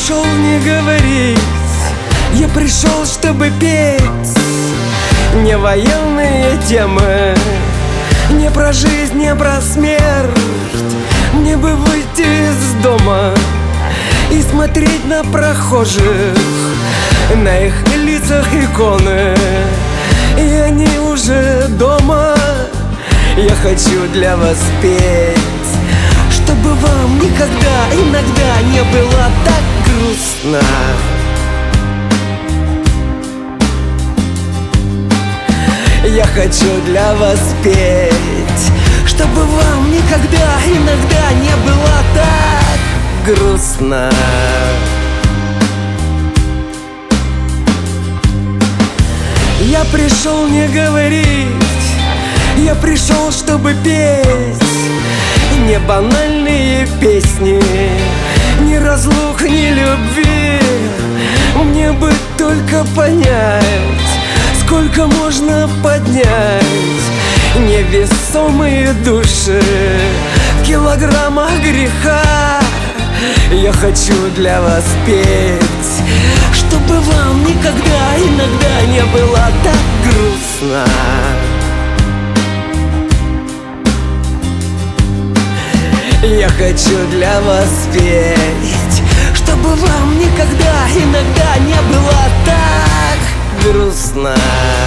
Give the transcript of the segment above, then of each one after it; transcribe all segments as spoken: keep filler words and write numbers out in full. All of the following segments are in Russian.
пришел не говорить, я пришел, чтобы петь. Не военные темы, не про жизнь, не про смерть. Мне бы выйти из дома и смотреть на прохожих, на их лицах иконы, и они уже дома. Я хочу для вас петь, чтобы вам никогда, иногда не было так грустно. Я хочу для вас петь, чтобы вам никогда, иногда не было так грустно. Я пришел не говорить, я пришел, чтобы петь. Не банальные песни, ни разлук, ни любви. Мне бы только понять, сколько можно поднять невесомые души в килограммах греха. Я хочу для вас петь, чтобы вам никогда, иногда не было так грустно. Я хочу для вас петь, чтобы вам никогда, иногда не было так грустно.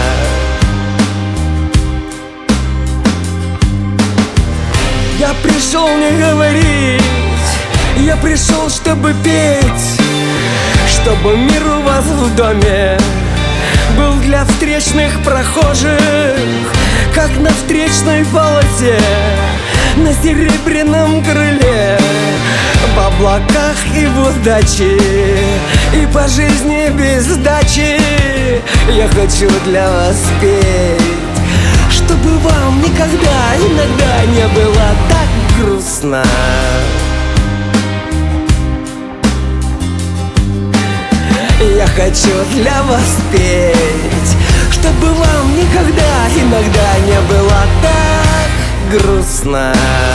Я пришел не говорить, я пришел, чтобы петь, чтобы мир у вас в доме был для встречных прохожих, как на встречной полосе, на серебряном крыле, в облаках и в удаче, и по жизни без сдачи. Я хочу для вас петь, чтобы вам никогда, иногда не было так грустно. Я хочу для вас петь, чтобы вам никогда, иногда не было так грустно.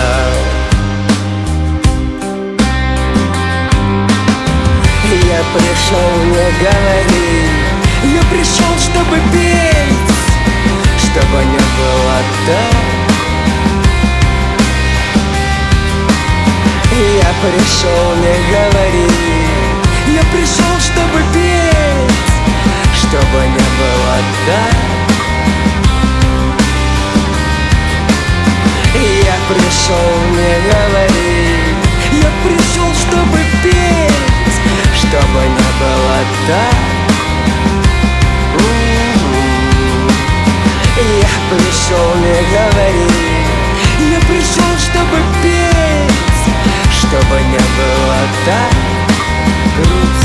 Я пришел не говорить, я пришел, чтобы петь, чтобы не было так. Я пришел не говорить, я пришел, чтобы петь, чтобы не было так. Я пришел не говорить, я пришел, чтобы петь, чтобы не было так. Я пришел не говорить, я пришел, чтобы петь, чтобы не было так грустно.